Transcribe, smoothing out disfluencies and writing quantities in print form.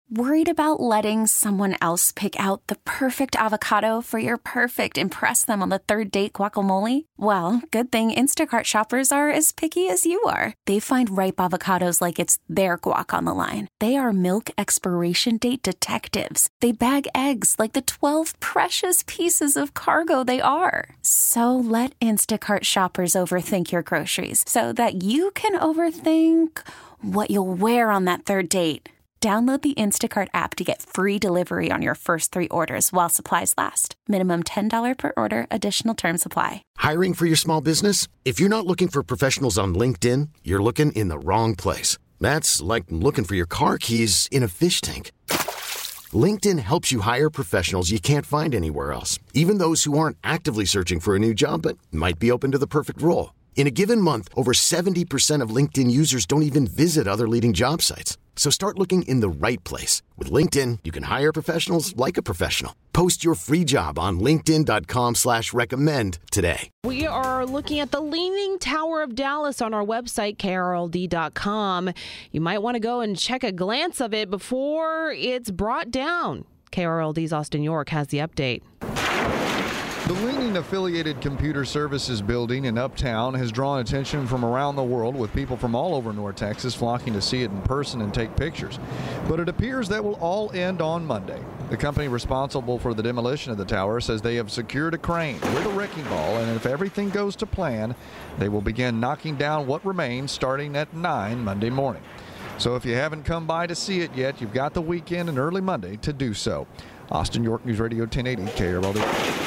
Worried about letting someone else pick out the perfect avocado for your perfect impress them on the third date guacamole? Well, good thing Instacart shoppers are as picky as you are. They find ripe avocados like it's their guac on the line. They are milk expiration date detectives. They bag eggs like the 12 precious pieces of cargo they are. So let Instacart shoppers overthink your groceries so that you can overthink what you'll wear on that third date. Download the Instacart app to get free delivery on your first 3 orders while supplies last. Minimum $10 per order. Additional terms apply. Hiring for your small business? If you're not looking for professionals on LinkedIn, you're looking in the wrong place. That's like looking for your car keys in a fish tank. LinkedIn helps you hire professionals you can't find anywhere else, even those who aren't actively searching for a new job but might be open to the perfect role. In a given month, over 70% of LinkedIn users don't even visit other leading job sites. So start looking in the right place. With LinkedIn, you can hire professionals like a professional. Post your free job on linkedin.com/recommend today. We are looking at the Leaning Tower of Dallas on our website, KRLD.com. You might want to go and check a glance of it before it's brought down. KRLD's Austin York has the update. The Leaning Affiliated Computer Services building in Uptown has drawn attention from around the world, with people from all over North Texas flocking to see it in person and take pictures. But it appears that will all end on Monday. The company responsible for the demolition of the tower says they have secured a crane with a wrecking ball, and if everything goes to plan, they will begin knocking down what remains starting at 9 Monday morning. So if you haven't come by to see it yet, you've got the weekend and early Monday to do so. Austin York News Radio 1080 KRLD.